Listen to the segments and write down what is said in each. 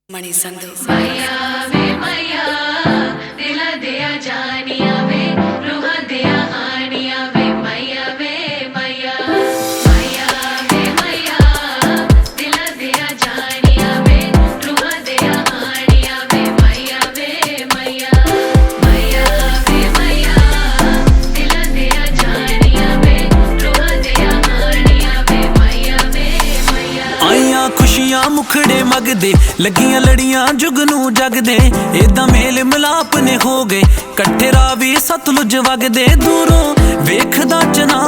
मणि संधू मैया वे मैया दिला दिया जानिया वे रूहा दिया आनिया वे मैया मैया वे मैया दिला दिया जानिया वे रूहा दिया आनिया वे मैया मैया वे मैया दिला दिया जानिया वे रूहा दिया आनिया वे मैया मैया आईया खुशियां मुखड़े मगदे लगियां लड़ियां जुगनू जगदे इदा मेल मिलाप ने हो गए कट्ठे रावी सतलुज वगदे दूरों वेखदा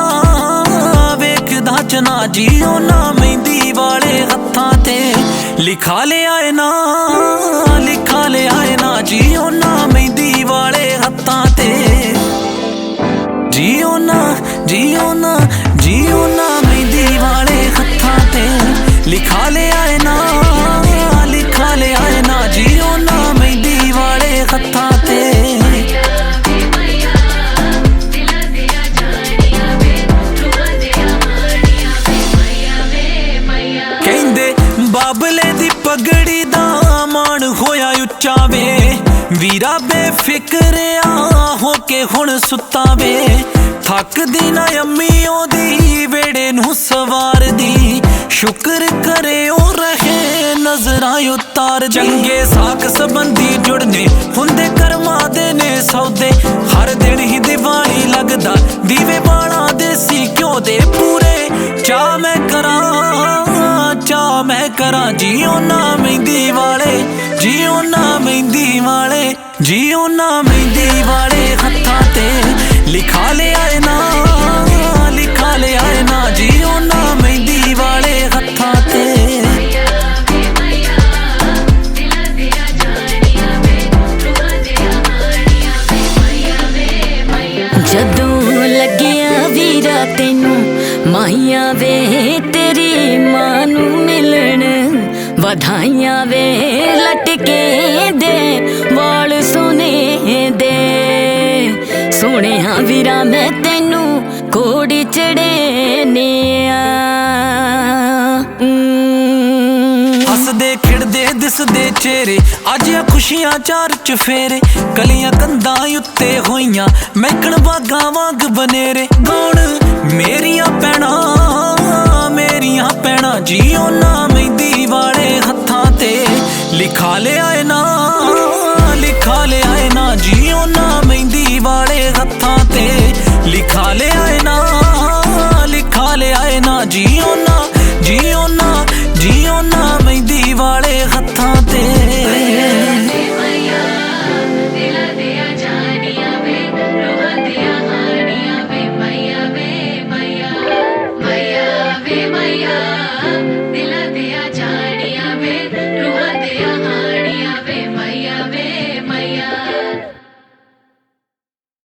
चना जियो ना मेहंदी वाले हत्थां ते लिखा ले आए ना जियो ना मेहंदी वाले हत्थां ते जियो ना मेहंदी वाले हत्थां ते लिखा ले आए ना जियो ना मेहंदी वाले हत्थां ते कहंदे बाबले दी पगड़ी दा मान होया उच्चा वे वीरा बेफिक्रिया हो के हुण सुत्ता वे थकदी ना अम्मी ओदी वेड़े नू सवार दी शुक्र करे ओ रहे नजरां उतार चंगे साख संबंधी जुड़ने हुंदे कर्मा दे ने सौदे हर दिन ही दिवाली लगदा दीवे बाणा देसी घ्यो दे पूरे चा मैं करा जियो ना मेहंदी वाले हत्थां ते लिखा ले आए ना जियो ना मेहंदी वाले हत्थां ते जदों लगिया वीरा तेनू माहिया वे तेरी मां नू मिलन वधाइयां वे लटके दे वाल सुने दे सोहणिया वीरा मैं तेनू कोड़ी चढ़े ने हसदे खिड़दे दिसदे चेहरे अज खुशियां चार चफेरे कलियां कंधां उत्ते होइयां मैकण बागां वांग बनेरे गौण मेरियां भैणां जियो ना मेहंदी वाले हत्थां ते लिखा ले आए ना जियो ना मेहंदी वाले हत्थां ते लिखा ले आए ना जियो ना मेहंदी वाले हत्थां ते मैया दिला दिया जानिया वे रूहा दिया आनिया वे मैया वे मैया वे मैया